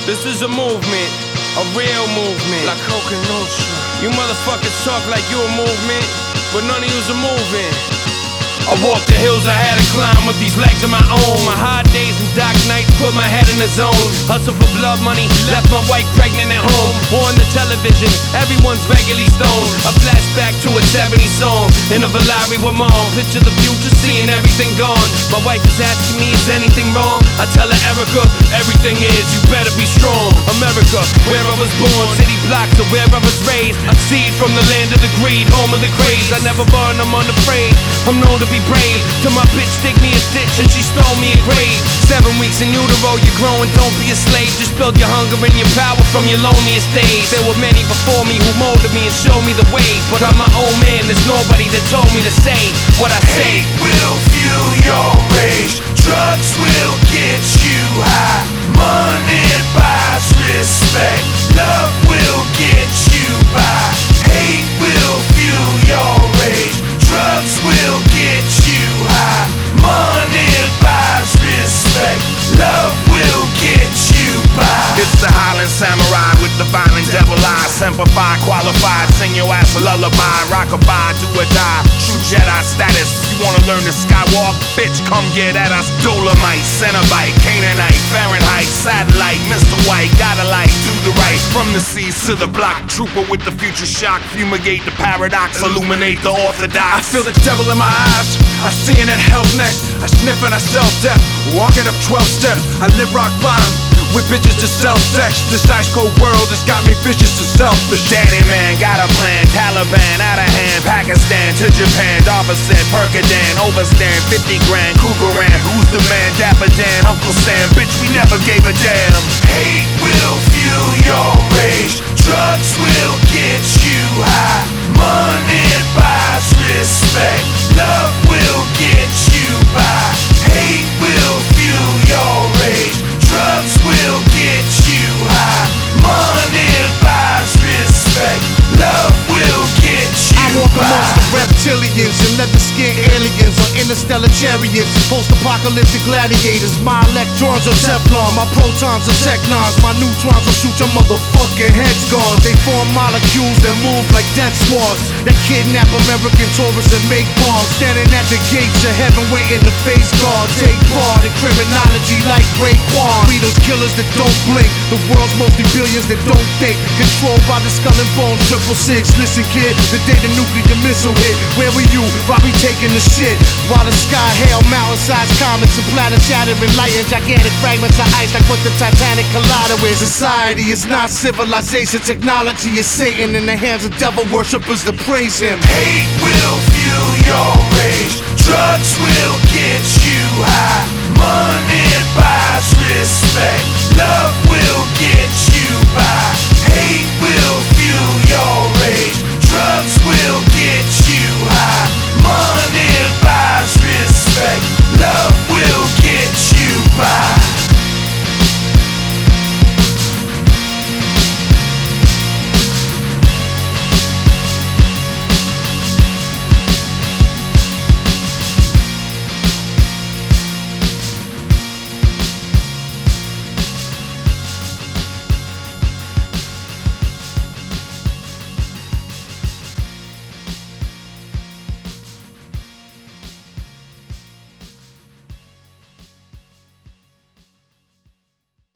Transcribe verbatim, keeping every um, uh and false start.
This is a movement, a real movement. La Coca Nostra. You motherfuckers talk like you a movement, but none of you's a moving. I walked the hills I had to climb with these legs of my own. My hard days and dark nights put my head in the zone. Hustle for blood money, left my wife pregnant at home. On the television, everyone's regularly stoned. A flashback to a seventies song in a Valari with mom. Picture the future, seeing everything gone. My wife is asking me, is anything wrong? I tell her, Erica, everything is, you better be strong. America, where I was born, city blocks of where I was raised. A seed from the land of the greed, home of the craze. I never burn, I'm unafraid. I'm known to be brave. Till my bitch dig me a ditch and she stole me a grave. Seven weeks in utero, you're growing, don't be a slave. Just build your hunger and your power from your loneliest days. There were many before me who molded me and showed me the way, but I'm my own man, there's nobody that told me to say what I say. Hate will fuel your rage, drugs will get you high, money buys respect, love will get you by. Hate will fuel your rage, drugs will get you high, money buys respect, love will get you by. It's the Highland Samurai with the violent devil eyes. Semper Fi, qualified, sing your ass a lullaby. Rockabye, do or die, true Jedi status. You wanna learn to skywalk? Bitch, come get at us. Dolomite, Cenobite, Canaanite, Fahrenheit, satellite, Mister White, gotta like, do the right. From the seas to the block, trooper with the future shock. Fumigate the paradox, illuminate the orthodox. I feel the devil in my eyes, I see it at hell's nest. I sniff and I sell death, walking up twelve steps. I live rock bottom, with bitches to sell sex. This ice cold world has got me vicious and selfish. Danny man got a plan, Taliban out of hand, Pakistan to Japan, Darva said Percodan, overstand fifty grand, Cougaran, who's the man, Dapper Dan, Uncle Sam, bitch we never gave a damn. Hate will fuel your rage, drugs will get you high, money buys respect, love will get you by. Hate will fuel your rage, drugs will get you high, money buys respect, love will get you I walk by. amongst the reptilians and leather-skinned aliens on interstellar chariots, post-apocalyptic gladiators. My electrons are Teflon, my protons are Technons, my neutrons will shoot your motherfucking heads gone. They form molecules that move like death squads, that kidnap American tourists and make bombs. Standing at the gates of heaven waiting to face God. Take part in criminology like Raekwon. We those killers that don't blink, the world's mostly billions that don't think. Controlled by the skull and bones, triple six. Listen kid, the day the nuclear missile hit, where were you while we taking the shit? While the sky hail mountain-sized comets and planets shattering light and gigantic fragments of ice like what the Titanic collider is. Society is not civilization, technology is Satan in the hands of devil worshippers that praise him. Hate will fuel your rage, drugs will get you high, money